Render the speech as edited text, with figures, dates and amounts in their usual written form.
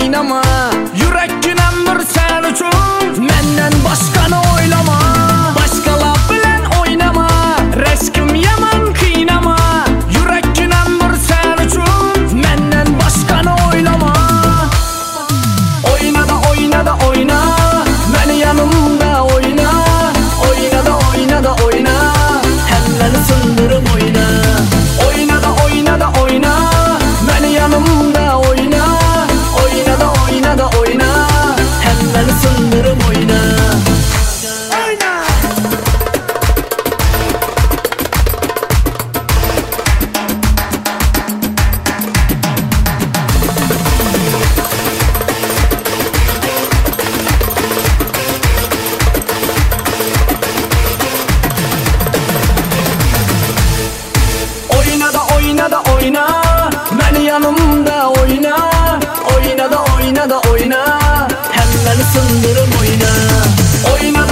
oynama. Yürek günem bir sen üçün, menden başkanı oylama. Başkalar bilen oynama, reskim yaman kıynama. Yürek günem bir sen üçün, menden başkanı oylama. Oyna da oyna da oyna, beni yanımda oyna. Oyna da oyna da oyna, helleni sındırım oyna. Oyna da oyna da oyna, beni yanımda oyna. Oyna da oyna da oyna, helleni sındırım oyna. Oyna da oyna da oyna, beni yanımda oyna. Oyna da oyna da oyna, helleni sındırım oyna. Oyna